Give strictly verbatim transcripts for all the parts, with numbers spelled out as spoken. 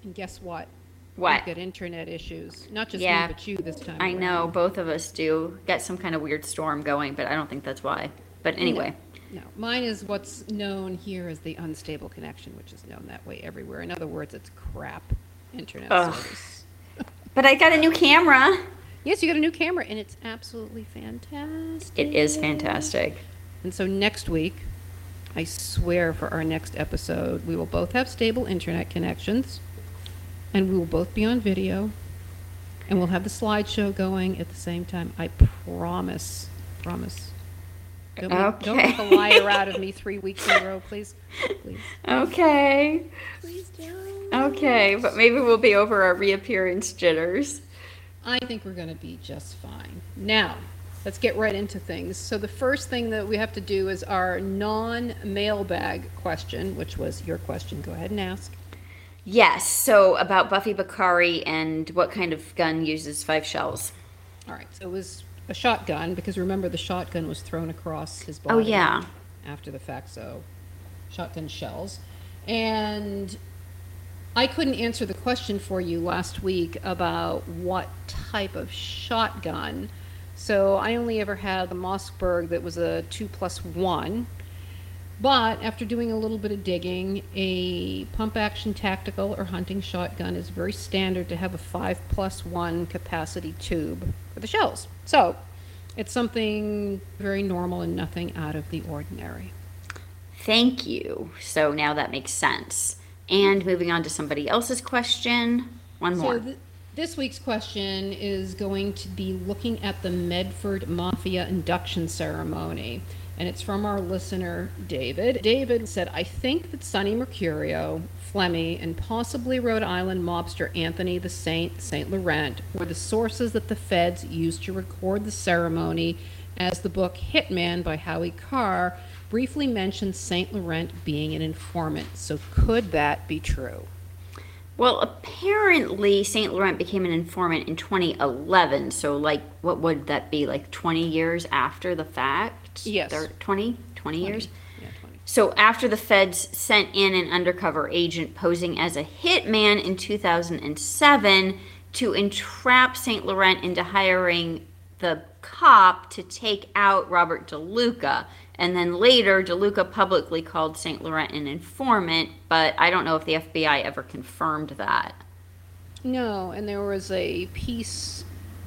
And guess what? What? We've got internet issues. Not just Yeah, me, but you this time I know. around. Both of us do. Got some kind of weird storm going, but I don't think that's why. But No, anyway. no. Mine is what's known here as the unstable connection, which is known that way everywhere. In other words, it's crap internet Ugh. service. But I got a new camera. Yes, you got a new camera, and it's absolutely fantastic. It is fantastic. And so next week, I swear for our next episode, we will both have stable internet connections, and we will both be on video, and we'll have the slideshow going at the same time. I promise. Promise. Don't, Okay. make, don't make a liar out of me three weeks in a row, please. Please. Okay. Please don't. Okay, but maybe we'll be over our reappearance jitters. I think we're going to be just fine. Now, let's get right into things. So the first thing that we have to do is our non-mailbag question, which was your question. Go ahead and ask. Yes, so about Buffy Bakari and what kind of gun uses five shells. All right, so it was a shotgun, because remember the shotgun was thrown across his body. Oh, yeah. After the fact, so shotgun shells. And I couldn't answer the question for you last week about what type of shotgun. So I only ever had the Mossberg that was a two plus one. But after doing a little bit of digging, a pump action tactical or hunting shotgun is very standard to have a five plus one capacity tube for the shells. So it's something very normal and nothing out of the ordinary. Thank you. So now that makes sense. And moving on to somebody else's question. One more. So th- this week's question is going to be looking at the Medford Mafia induction ceremony. And it's from our listener, David. David said, I think that Sonny Mercurio, Flemmy, and possibly Rhode Island mobster Anthony the Saint, Saint Laurent, were the sources that the feds used to record the ceremony, as the book Hitman by Howie Carr briefly mentioned Saint Laurent being an informant. So could that be true? Well, apparently Saint Laurent became an informant in twenty eleven. So, like, what would that be? Like twenty years after the fact? Yes. Thir- twenty? twenty years? Yeah, twenty. So, after the feds sent in an undercover agent posing as a hitman in two thousand seven to entrap Saint Laurent into hiring the cop to take out Robert DeLuca. And then later, DeLuca publicly called Saint Laurent an informant, but I don't know if the F B I ever confirmed that. No, and there was a piece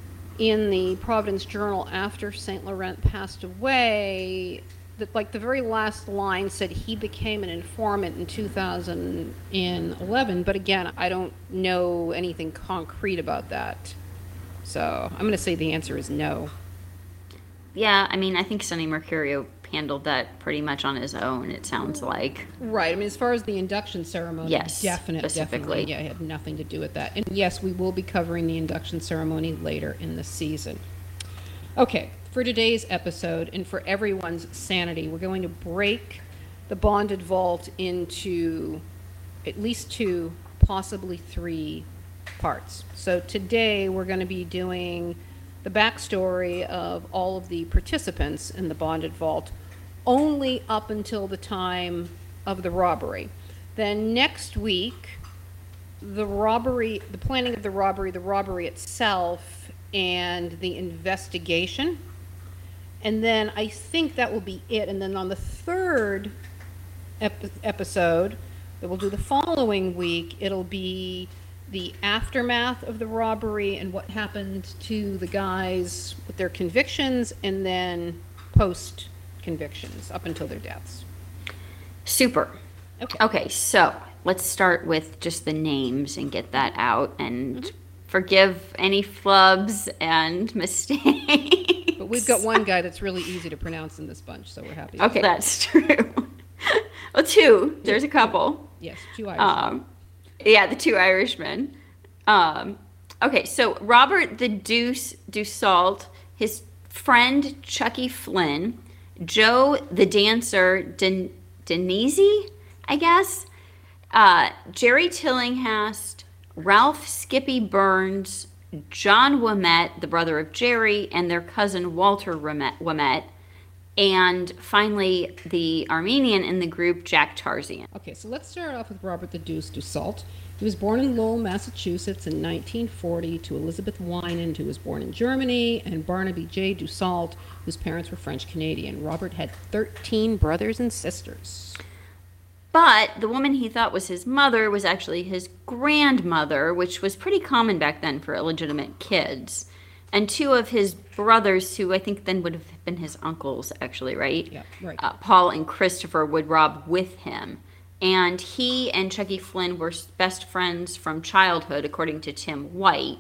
in the Providence Journal after Saint Laurent passed away that, like, the very last line said he became an informant in two thousand eleven, but again, I don't know anything concrete about that. So I'm going to say the answer is no. Yeah, I mean, I think Sonny Mercurio handled that pretty much on his own, it sounds like. Right. I mean, as far as the induction ceremony, yes, definite, specifically. definitely, yeah, it had nothing to do with that. And yes, we will be covering the induction ceremony later in the season. Okay, for today's episode, and for everyone's sanity, we're going to break the bonded vault into at least two, possibly three parts. So today we're going to be doing the backstory of all of the participants in the bonded vault, only up until the time of the robbery. Then next week, the robbery, the planning of the robbery, the robbery itself, and the investigation. And then I think that will be it. And then on the third ep- episode that we'll do the following week, it'll be the aftermath of the robbery and what happened to the guys with their convictions, and then post convictions up until their deaths. Super. Okay. Okay, so let's start with just the names and get that out, and mm-hmm. forgive any flubs and mistakes. But we've got one guy that's really easy to pronounce in this bunch, so we're happy. Okay, that's true. Well, two. There's a couple. Yes, two Irishmen. Um, yeah, the two Irishmen. Um, okay, so Robert the Deuce Dussault, his friend Chucky Flynn, Joe the dancer Den- Denise, I guess, uh, Jerry Tillinghast, Ralph Skippy Burns, John Wemette, the brother of Jerry, and their cousin Walter Wemette, And finally, the Armenian in the group, Jack Tarzian. Okay, so let's start off with Robert the Deuce Dussault. He was born in Lowell, Massachusetts in nineteen forty to Elizabeth Winand, who was born in Germany, and Barnaby J. Dussault, whose parents were French-Canadian. Robert had thirteen brothers and sisters. But the woman he thought was his mother was actually his grandmother, which was pretty common back then for illegitimate kids. And two of his brothers, who I think then would have been his uncles, actually, right? Yeah, right. Uh, Paul and Christopher would rob with him. And he and Chucky Flynn were best friends from childhood, according to Tim White.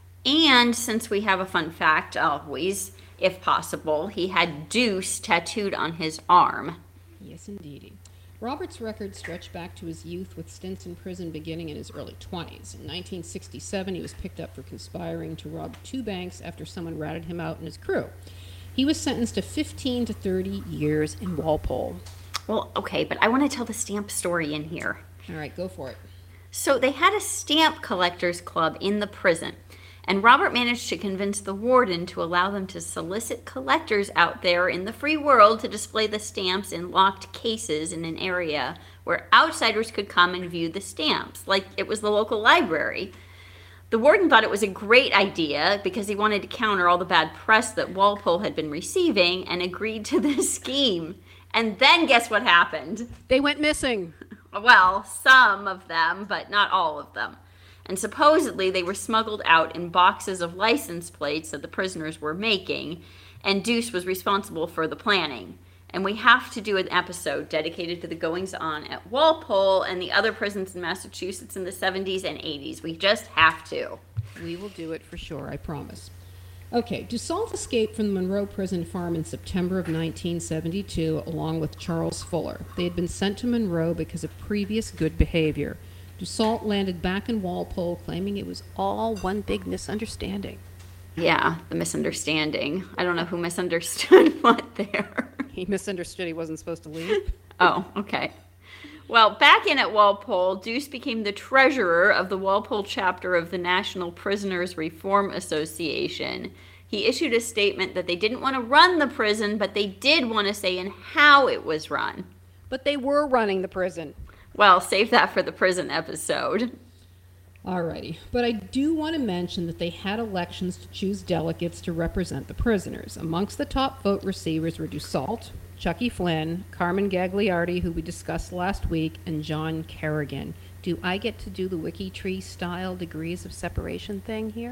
And since we have a fun fact, always, if possible, he had Deuce tattooed on his arm. Yes, indeedy. Robert's record stretched back to his youth, with stints in prison beginning in his early twenties. In nineteen sixty-seven, he was picked up for conspiring to rob two banks after someone ratted him out and his crew. He was sentenced to fifteen to thirty years in Walpole. Well, okay, but I want to tell the stamp story in here. All right, go for it. So they had a stamp collectors club in the prison, and Robert managed to convince the warden to allow them to solicit collectors out there in the free world to display the stamps in locked cases in an area where outsiders could come and view the stamps, like it was the local library. The warden thought it was a great idea because he wanted to counter all the bad press that Walpole had been receiving, and agreed to the scheme. And then guess what happened? They went missing. Well, some of them, but not all of them. And supposedly they were smuggled out in boxes of license plates that the prisoners were making, and Deuce was responsible for the planning. And we have to do an episode dedicated to the goings-on at Walpole and the other prisons in Massachusetts in the seventies and eighties. We just have to. We will do it for sure, I promise. Okay, Dussault escaped from the Monroe Prison Farm in September of nineteen seventy-two along with Charles Fuller. They had been sent to Monroe because of previous good behavior. Dussault landed back in Walpole, claiming it was all one big misunderstanding. Yeah, the misunderstanding. I don't know who misunderstood what there. He misunderstood he wasn't supposed to leave. Oh, okay. Well, back in at Walpole, Deuce became the treasurer of the Walpole chapter of the National Prisoners Reform Association. He issued a statement that they didn't want to run the prison, but they did want to say in how it was run. But they were running the prison. Well, save that for the prison episode. Alrighty, but I do want to mention that they had elections to choose delegates to represent the prisoners. Amongst the top vote receivers were Dussault, Chucky Flynn, Carmen Gagliardi, who we discussed last week, and John Kerrigan. Do I get to do the Wiki Tree style degrees of separation thing here?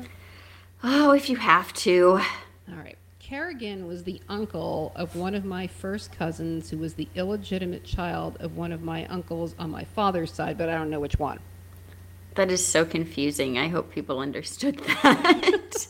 Oh, if you have to. All right. Kerrigan was the uncle of one of my first cousins, who was the illegitimate child of one of my uncles on my father's side, but I don't know which one. That is so confusing. I hope people understood that.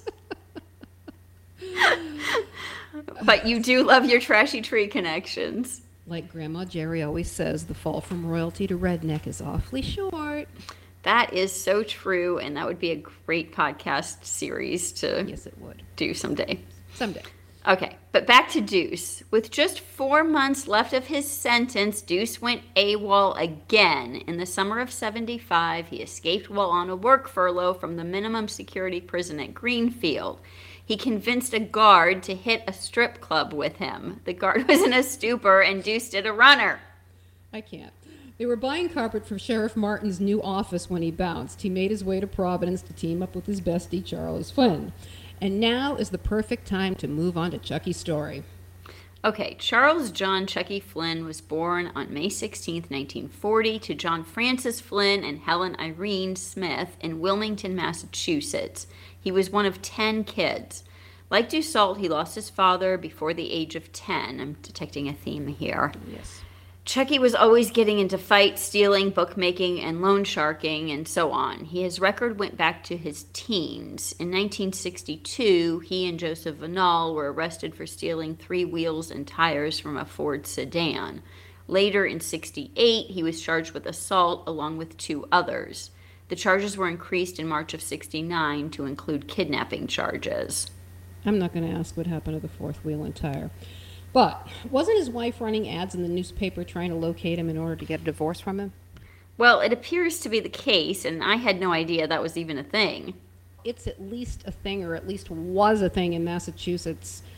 But you do love your trashy tree connections. Like Grandma Jerry always says, the fall from royalty to redneck is awfully short. That is so true, and that would be a great podcast series to Yes, it would. do someday. Someday. Okay, but back to Deuce. With just four months left of his sentence, Deuce went AWOL again. In the summer of seventy-five, he escaped while on a work furlough from the minimum security prison at Greenfield. He convinced a guard to hit a strip club with him. The guard was in a stupor, and Deuce did a runner. I can't. They were buying carpet for Sheriff Martin's new office when he bounced. He made his way to Providence to team up with his bestie, Charles Flynn. And now is the perfect time to move on to Chucky's story. Okay, Charles John Chucky Flynn was born on May sixteenth, nineteen forty, to John Francis Flynn and Helen Irene Smith in Wilmington, Massachusetts. He was one of ten kids. Like Dussault, he lost his father before the age of ten. I'm detecting a theme here. Yes. Chucky was always getting into fights, stealing, bookmaking, and loan sharking, and so on. His record went back to his teens. In nineteen sixty-two, he and Joseph Vanal were arrested for stealing three wheels and tires from a Ford sedan. Later, in sixty-eight, he was charged with assault along with two others. The charges were increased in March of sixty-nine to include kidnapping charges. I'm not going to ask what happened to the fourth wheel and tire. But wasn't his wife running ads in the newspaper trying to locate him in order to get a divorce from him? Well, it appears to be the case, and I had no idea that was even a thing. It's at least a thing, or at least was a thing in Massachusetts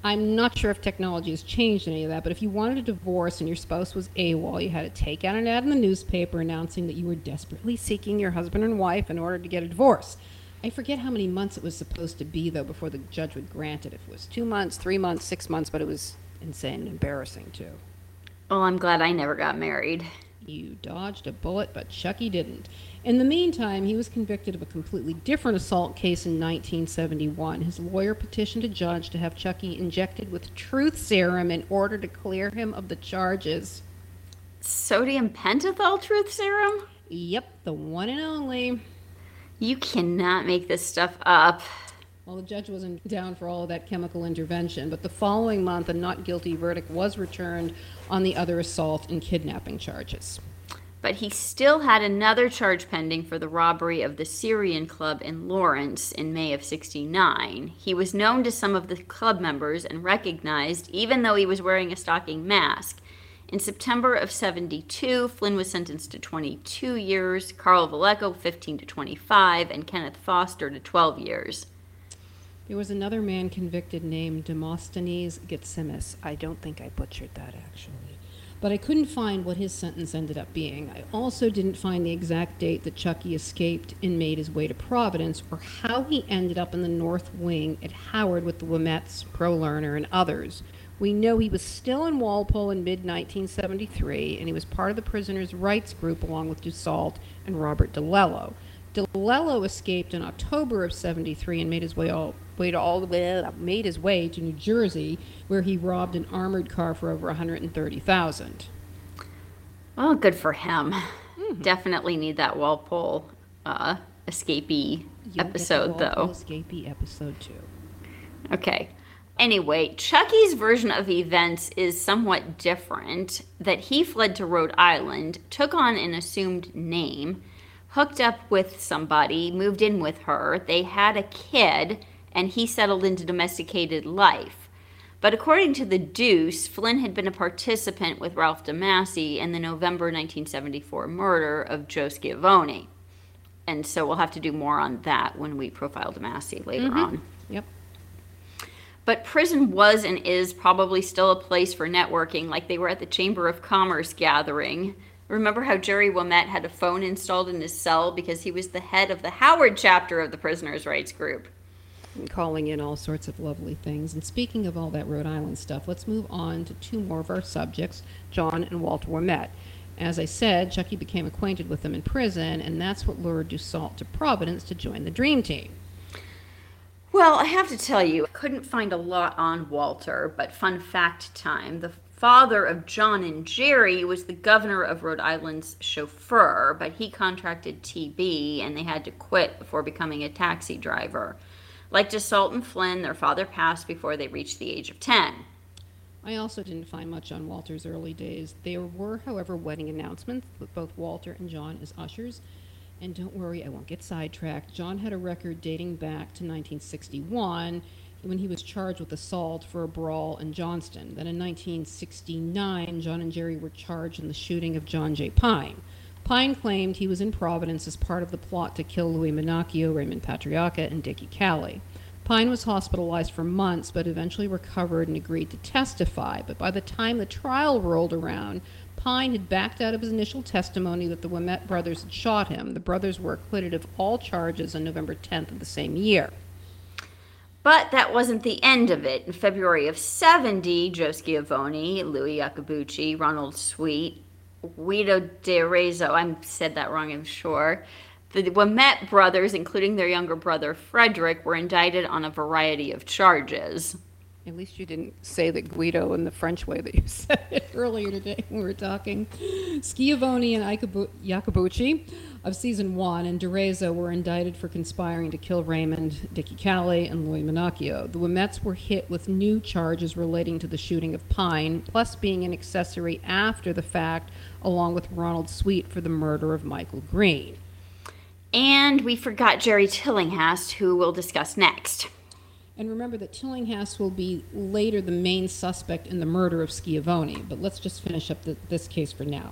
I'm not sure if technology has changed any of that, but if you wanted a divorce and your spouse was AWOL, you had to take out an ad in the newspaper announcing that you were desperately seeking your husband and wife in order to get a divorce. I forget how many months it was supposed to be, though, before the judge would grant it. If it was two months, three months, six months, but it was insane and embarrassing, too. Well, I'm glad I never got married. You dodged a bullet, but Chucky didn't. In the meantime, he was convicted of a completely different assault case in nineteen seventy-one. His lawyer petitioned a judge to have Chucky injected with truth serum in order to clear him of the charges. Sodium pentothal truth serum? Yep, the one and only. You cannot make this stuff up. Well, the judge wasn't down for all of that chemical intervention, but the following month, a not guilty verdict was returned on the other assault and kidnapping charges. But he still had another charge pending for the robbery of the Syrian Club in Lawrence in May of sixty-nine. He was known to some of the club members and recognized, even though he was wearing a stocking mask. In September of seventy-two, Flynn was sentenced to twenty-two years, Carl Vallejo fifteen to twenty-five, and Kenneth Foster to twelve years. There was another man convicted named Demosthenes Getzimis. I don't think I butchered that, actually. But I couldn't find what his sentence ended up being. I also didn't find the exact date that Chucky escaped and made his way to Providence, or how he ended up in the North Wing at Howard with the Womets, Pro Learner, and others. We know he was still in Walpole in mid nineteen seventy-three, and he was part of the prisoners' rights group along with Dussault and Robert DeLello. DeLello escaped in October of seventy-three and made his way all way to all the way made his way to New Jersey, where he robbed an armored car for over one hundred thirty thousand dollars. Well, good for him. Mm-hmm. Definitely need that Walpole uh, escapee You'll episode, get the Walpole though. Escapee episode too. Okay. Anyway, Chucky's version of events is somewhat different. That he fled to Rhode Island, took on an assumed name, hooked up with somebody, moved in with her, they had a kid, and he settled into domesticated life. But according to the Deuce, Flynn had been a participant with Ralph DeMasi in the November nineteen seventy-four murder of Joe Schiavone. And so we'll have to do more on that when we profile DeMasi later Mm-hmm. on. Yep. But prison was and is probably still a place for networking, like they were at the Chamber of Commerce gathering. Remember how Jerry Womet had a phone installed in his cell because he was the head of the Howard chapter of the Prisoners' Rights Group? And calling in all sorts of lovely things. And speaking of all that Rhode Island stuff, let's move on to two more of our subjects, John and Walter Womet. As I said, Chucky became acquainted with them in prison, and that's what lured Dussault to Providence to join the Dream Team. Well, I have to tell you, I couldn't find a lot on Walter, but fun fact time. The father of John and Jerry was the governor of Rhode Island's chauffeur, but he contracted T B and they had to quit before becoming a taxi driver. Like Dussault and Flynn, their father passed before they reached the age of ten. I also didn't find much on Walter's early days. There were, however, wedding announcements with both Walter and John as ushers. And don't worry, I won't get sidetracked. John had a record dating back to nineteen sixty-one when he was charged with assault for a brawl in Johnston. Then in nineteen sixty-nine, John and Jerry were charged in the shooting of John J. Pine. Pine claimed he was in Providence as part of the plot to kill Louis Minacchio, Raymond Patriacca, and Dickie Cali. Pine was hospitalized for months, but eventually recovered and agreed to testify. But by the time the trial rolled around, Pine had backed out of his initial testimony that the Womet brothers had shot him. The brothers were acquitted of all charges on November tenth of the same year. But that wasn't the end of it. In February of seventy, Joe Schiavone, Louis Iacobucci, Ronald Sweet, Guido de Arezzo, I said that wrong, I'm sure. The Womet brothers, including their younger brother Frederick, were indicted on a variety of charges. At least you didn't say the Guido in the French way that you said it earlier today when we were talking. Schiavone and Iacobu- Iacobucci of season one and DeRezzo were indicted for conspiring to kill Raymond, Dickie Cali, and Louis Minacchio. The Womets were hit with new charges relating to the shooting of Pine, plus being an accessory after the fact, along with Ronald Sweet for the murder of Michael Green. And we forgot Jerry Tillinghast, who we'll discuss next. And remember that Tillinghast will be later the main suspect in the murder of Schiavone, but let's just finish up the, this case for now.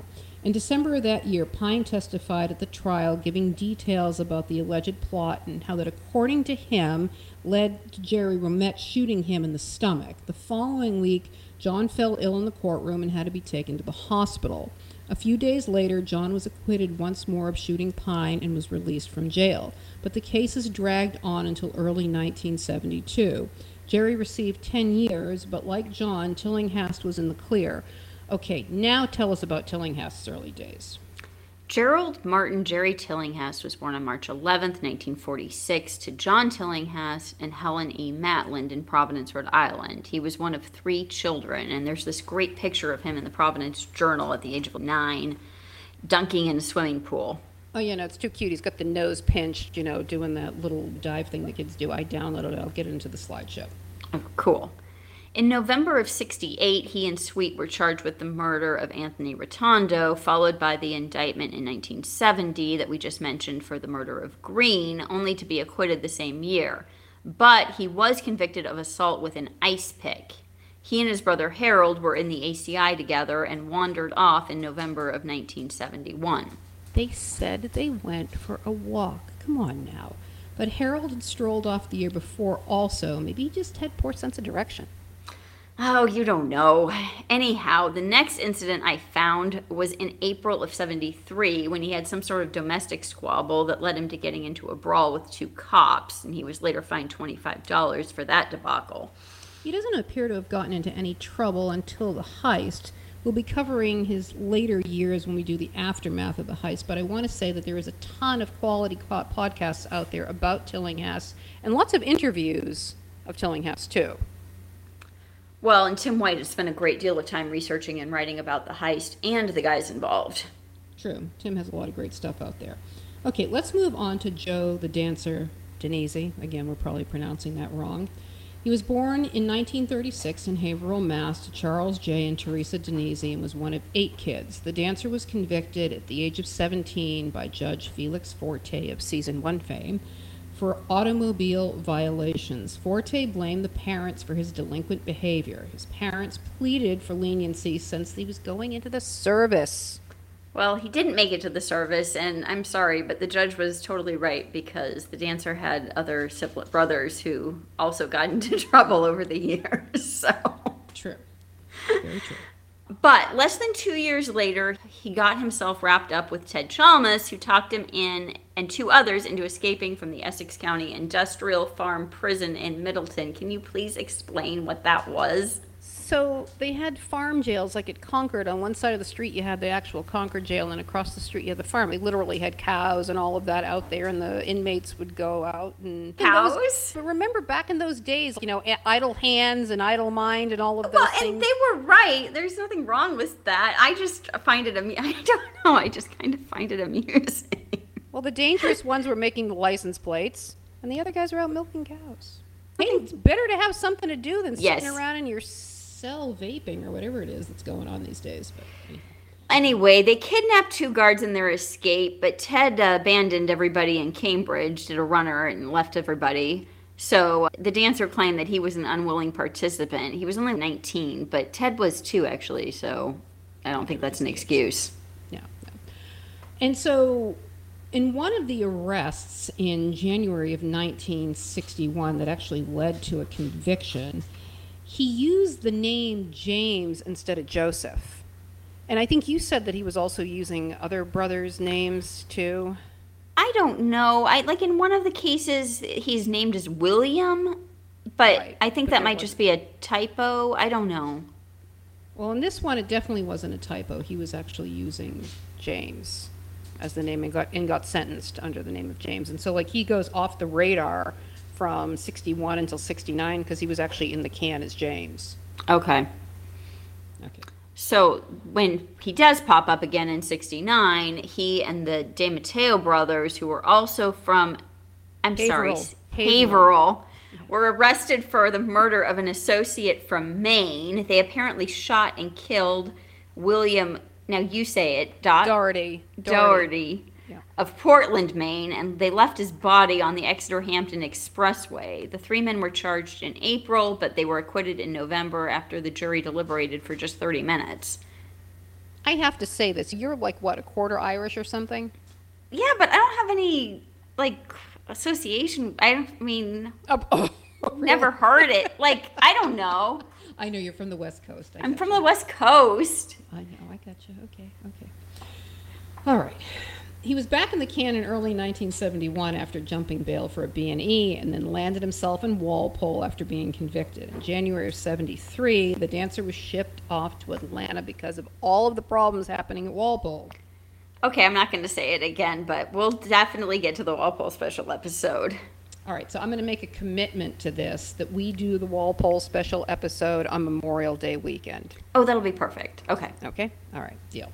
In December of that year, Pine testified at the trial, giving details about the alleged plot and how that, according to him, led to Jerry Romette shooting him in the stomach. The following week, John fell ill in the courtroom and had to be taken to the hospital. A few days later, John was acquitted once more of shooting Pine and was released from jail. But the cases dragged on until early nineteen seventy-two. Jerry received ten years, but like John, Tillinghast was in the clear. Okay, now tell us about Tillinghast's early days. Gerald Martin Jerry Tillinghast was born on March eleventh, nineteen forty-six, to John Tillinghast and Helen E. Matland in Providence, Rhode Island. He was one of three children, and there's this great picture of him in the Providence Journal at the age of nine, dunking in a swimming pool. Oh, yeah, no, it's too cute. He's got the nose pinched, you know, doing that little dive thing the kids do. I downloaded it. I'll get it into the slideshow. Oh, cool. In November of sixty-eight, he and Sweet were charged with the murder of Anthony Rotondo, followed by the indictment in nineteen seventy that we just mentioned for the murder of Green, only to be acquitted the same year. But he was convicted of assault with an ice pick. He and his brother Harold were in the A C I together and wandered off in November of nineteen seventy-one. They said they went for a walk. Come on now. But Harold had strolled off the year before also. Maybe he just had poor sense of direction. Oh, you don't know. Anyhow, the next incident I found was in April of seventy-three when he had some sort of domestic squabble that led him to getting into a brawl with two cops, and he was later fined twenty-five dollars for that debacle. He doesn't appear to have gotten into any trouble until the heist. We'll be covering his later years when we do the aftermath of the heist, but I want to say that there is a ton of quality co- podcasts out there about Tillinghast and lots of interviews of Tillinghast, too. Well, and Tim White has spent a great deal of time researching and writing about the heist and the guys involved. True. Tim has a lot of great stuff out there. Okay, let's move on to Joe the Dancer Danesi. Again, we're probably pronouncing that wrong. He was born in nineteen thirty-six in Haverhill, Mass. to Charles J. and Teresa Danesi and was one of eight kids. The dancer was convicted at the age of seventeen by Judge Felix Forte of Season one fame for automobile violations. Forte blamed the parents for his delinquent behavior. His parents pleaded for leniency since he was going into the service. Well, he didn't make it to the service, and I'm sorry, but the judge was totally right because the dancer had other sibling brothers who also got into trouble over the years. So True. Very true. But less than two years later, he got himself wrapped up with Ted Chalmers, who talked him in and two others into escaping from the Essex County Industrial Farm Prison in Middleton. Can you please explain what that was? So they had farm jails like at Concord. On one side of the street you had the actual Concord jail, and across the street you had the farm. They literally had cows and all of that out there, and the inmates would go out and... Cows? and those, but remember back in those days, you know, idle hands and idle mind and all of those Well, things. and they were right. There's nothing wrong with that. I just find it amusing. I don't know. I just kind of find it amusing. Well, the dangerous ones were making the license plates, and the other guys were out milking cows. Hey, it's better to have something to do than Yes. sitting around in your cell vaping or whatever it is that's going on these days. But anyhow. Anyway, they kidnapped two guards in their escape, but Ted uh, abandoned everybody in Cambridge, did a runner, and left everybody. So the dancer claimed that he was an unwilling participant. He was only nineteen, but Ted was too, actually, so I don't think that's an excuse. Yeah. yeah. And so in one of the arrests in January of nineteen sixty-one that actually led to a conviction, he used the name James instead of Joseph. And I think you said that he was also using other brothers' names too. I don't know. I like in one of the cases he's named as William, but Right, I think but that there might just be a typo. I don't know. Well, in this one, it definitely wasn't a typo. He was actually using James as the name and got, and got sentenced under the name of James. And so, like, he goes off the radar from sixty-one until sixty-nine because he was actually in the can as James. Okay. Okay. So when he does pop up again in sixty-nine, he and the De Matteo brothers, who were also from, I'm Haverhill. sorry, Haverhill. Haverhill, were arrested for the murder of an associate from Maine. They apparently shot and killed William, now you say it, Dot? Doherty. Doherty Yeah. of Portland, Maine, and they left his body on the Exeter-Hampton Expressway. The three men were charged in April, but they were acquitted in November after the jury deliberated for just thirty minutes. I have to say this. You're like, what, a quarter Irish or something? Yeah, but I don't have any, like, association. I don't- I mean, Oh, oh, never really? heard it. Like, I don't know. I know you're from the West Coast. I I'm got from you. the West Coast. I know, I got you. Okay, okay. All right. He was back in the can in early nineteen seventy-one after jumping bail for a B and E, and then landed himself in Walpole after being convicted. In January of seventy-three, the dancer was shipped off to Atlanta because of all of the problems happening at Walpole. Okay, I'm not going to say it again, but we'll definitely get to the Walpole special episode. All right, so I'm going to make a commitment to this, that we do the Walpole special episode on Memorial Day weekend. Oh, that'll be perfect. Okay. Okay? All right, deal.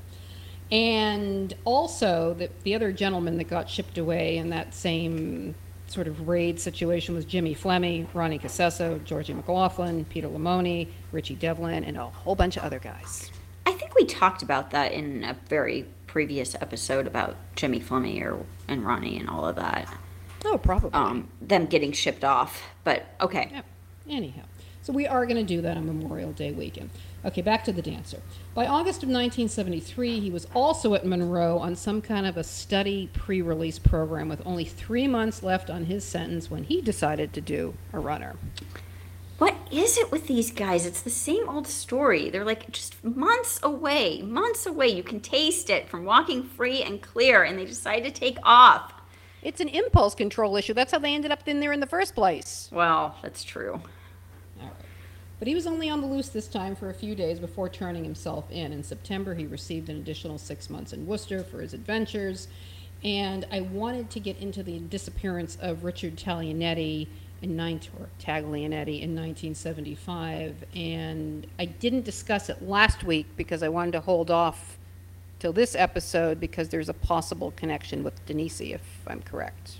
And also, the, the other gentleman that got shipped away in that same sort of raid situation was Jimmy Fleming, Ronnie Cassesso, Georgie McLaughlin, Peter Lamoni, Richie Devlin, and a whole bunch of other guys. I think we talked about that in a very previous episode about Jimmy Fleming or, and Ronnie and all of that. Oh, probably. Um, them getting shipped off. But, okay. Yep. Anyhow, so we are going to do that on Memorial Day weekend. Okay, back to the dancer. By August of nineteen seventy-three, he was also at Monroe on some kind of a study pre-release program with only three months left on his sentence when he decided to do a runner. What is it with these guys? It's the same old story. They're like just months away, months away. You can taste it from walking free and clear, and they decide to take off. It's an impulse control issue. That's how they ended up in there in the first place. Well, that's true. All right. But he was only on the loose this time for a few days before turning himself in. In September, he received an additional six months in Worcester for his adventures. And I wanted to get into the disappearance of Richard Taglianetti in nineteen, or Taglianetti in nineteen seventy-five. And I didn't discuss it last week because I wanted to hold off till this episode because there's a possible connection with Denise, if I'm correct.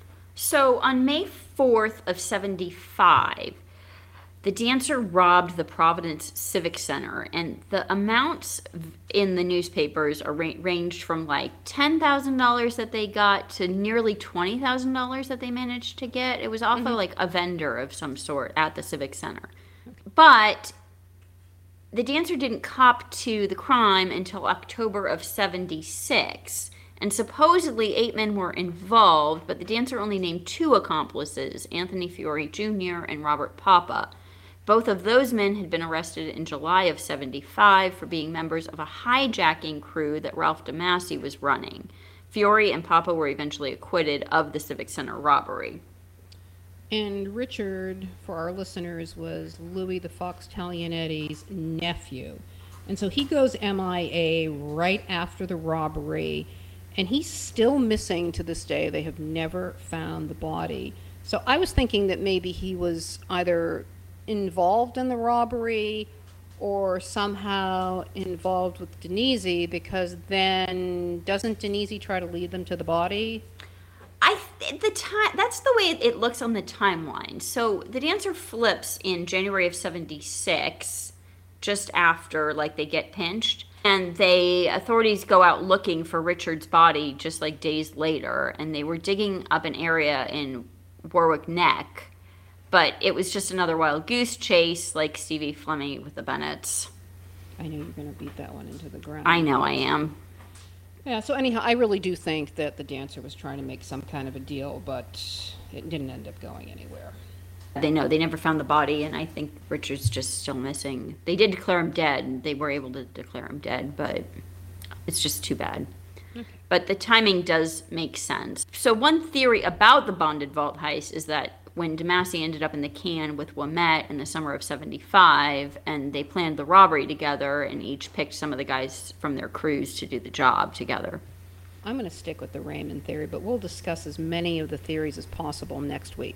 So on May fourth of seventy-five, the dancer robbed the Providence Civic Center, and the amounts in the newspapers are ra- ranged from like ten thousand dollars that they got to nearly twenty thousand dollars that they managed to get. It was off Mm-hmm. of like a vendor of some sort at the Civic Center. But the dancer didn't cop to the crime until October of seventy-six. And supposedly eight men were involved, but the dancer only named two accomplices, Anthony Fiore Junior and Robert Papa. Both of those men had been arrested in July of seventy-five for being members of a hijacking crew that Ralph DeMasi was running. Fiore and Papa were eventually acquitted of the Civic Center robbery. And Richard, for our listeners, was Louis the Fox Taglianetti's nephew. And so he goes M I A right after the robbery, and he's still missing to this day. They have never found the body. So I was thinking that maybe he was either involved in the robbery or somehow involved with Denise, because then doesn't Denise try to lead them to the body? I th- the time that's the way it looks on the timeline. So the dancer flips in January of seventy-six, just after like they get pinched, and they authorities go out looking for Richard's body just like days later, and they were digging up an area in Warwick Neck, but it was just another wild goose chase like Stevie Fleming with the Bennetts. I know you're going to beat that one into the ground. I know I am. Yeah, so anyhow, I really do think that the dancer was trying to make some kind of a deal, but it didn't end up going anywhere. They know they never found the body, and I think Richard's just still missing. They did declare him dead, and they were able to declare him dead, but it's just too bad. Okay. But the timing does make sense. So one theory about the bonded vault heist is that when DeMasi ended up in the can with Ouimet in the summer of seventy-five, and they planned the robbery together, and each picked some of the guys from their crews to do the job together. I'm going to stick with the Raymond theory, but we'll discuss as many of the theories as possible next week.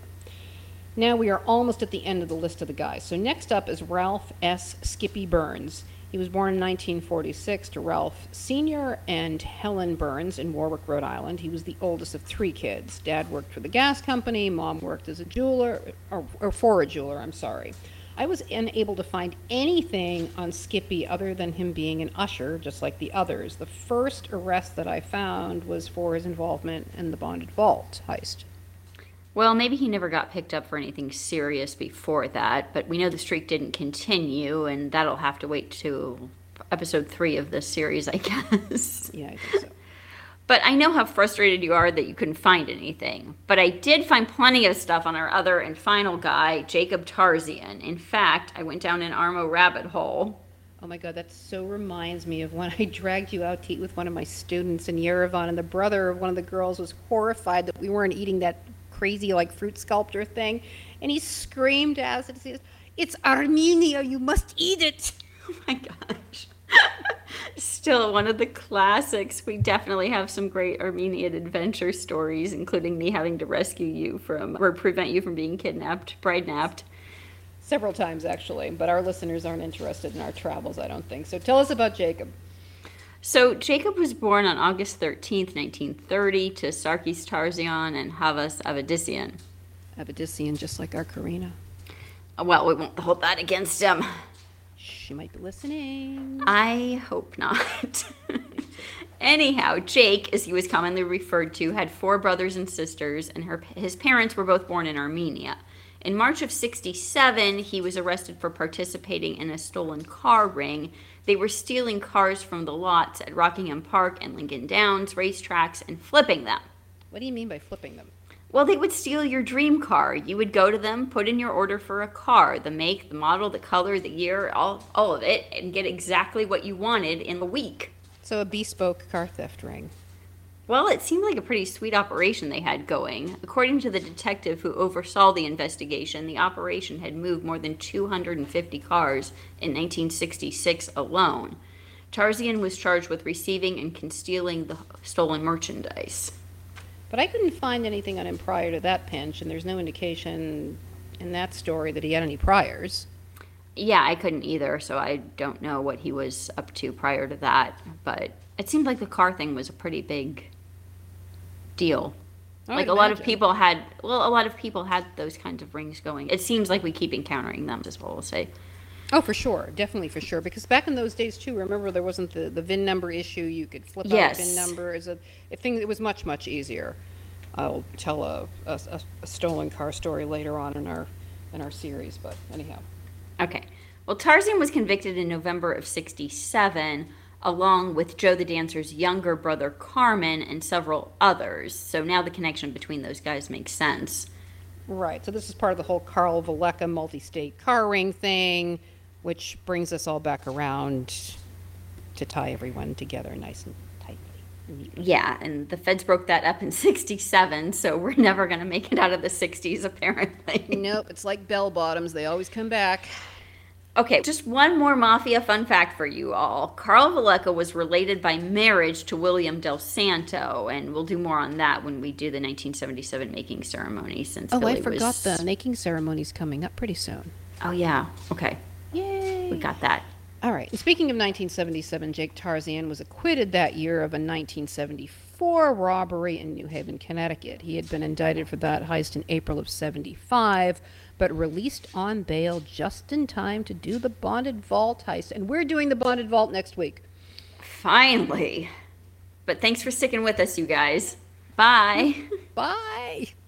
Now we are almost at the end of the list of the guys. So next up is Ralph S. Skippy Burns. He was born in nineteen forty-six to Ralph Senior and Helen Burns in Warwick, Rhode Island. He was the oldest of three kids. Dad worked for the gas company. Mom worked as a jeweler, or, or for a jeweler, I'm sorry. I was unable to find anything on Skippy other than him being an usher, just like the others. The first arrest that I found was for his involvement in the bonded vault heist. Well, maybe he never got picked up for anything serious before that, but we know the streak didn't continue, and that'll have to wait to episode three of this series, I guess. Yeah, I think so. But I know how frustrated you are that you couldn't find anything. But I did find plenty of stuff on our other and final guy, Jacob Tarzian. In fact, I went down an Armo rabbit hole. Oh my God, that so reminds me of when I dragged you out to eat with one of my students in Yerevan, and the brother of one of the girls was horrified that we weren't eating that crazy, like, fruit sculptor thing. And he screamed at us, and says, "It's Armenia, you must eat it." Oh my gosh. Still one of the classics. We definitely have some great Armenian adventure stories, including me having to rescue you from, or prevent you from being kidnapped, bride napped. Several times, actually, but our listeners aren't interested in our travels, I don't think. So tell us about Jacob. So Jacob was born on August thirteenth, nineteen thirty, to Sarkis Tarzian and Havas Avedissian. Avedissian, just like our Karina. Well, we won't hold that against him. She might be listening. I hope not. Anyhow, Jake, as he was commonly referred to, had four brothers and sisters, and her, his parents were both born in Armenia. In March of sixty-seven, he was arrested for participating in a stolen car ring. They were stealing cars from the lots at Rockingham Park and Lincoln Downs racetracks and flipping them. What do you mean by flipping them? Well, they would steal your dream car. You would go to them, put in your order for a car, the make, the model, the color, the year, all, all of it, and get exactly what you wanted in a week. So a bespoke car theft ring. Well, it seemed like a pretty sweet operation they had going. According to the detective who oversaw the investigation, the operation had moved more than two hundred fifty cars in nineteen sixty-six alone. Tarzian was charged with receiving and concealing the stolen merchandise. But I couldn't find anything on him prior to that pinch, and there's no indication in that story that he had any priors. Yeah, I couldn't either, so I don't know what he was up to prior to that. But it seemed like the car thing was a pretty big deal. I Like would a lot of imagine. people had, well, a lot of people had those kinds of rings going. It seems like we keep encountering them, is what we'll say. Oh, for sure. Definitely for sure. Because back in those days, too, remember there wasn't the, the V I N number issue. You could flip out Yes. a V I N number. As a, a thing that was much, much easier. I'll tell a, a, a- a stolen car story later on in our in our series, but anyhow. Okay. Well, Tarzan was convicted in November of sixty-seven, along with Joe the Dancer's younger brother Carmen and several others. So now the connection between those guys makes sense. Right. So this is part of the whole Carl Valeka multi-state car ring thing, which brings us all back around to tie everyone together nice and tightly. and neatly. Yeah, and the feds broke that up in sixty-seven, so we're never going to make it out of the sixties, apparently. Nope, it's like bell bottoms. They always come back. Okay, just one more mafia fun fact for you all. Carl Valeka was related by marriage to William Del Santo, and we'll do more on that when we do the nineteen seventy-seven making ceremony. Since Oh, Billy I forgot was... the making ceremony's coming up pretty soon. Oh yeah, okay, Yay! we got that. All right. And speaking of nineteen seventy-seven, Jake Tarzian was acquitted that year of a nineteen seventy-four robbery in New Haven, Connecticut. He had been indicted for that heist in April of seventy-five, but released on bail just in time to do the bonded vault heist. And we're doing the bonded vault next week. Finally. But thanks for sticking with us, you guys. Bye. Bye.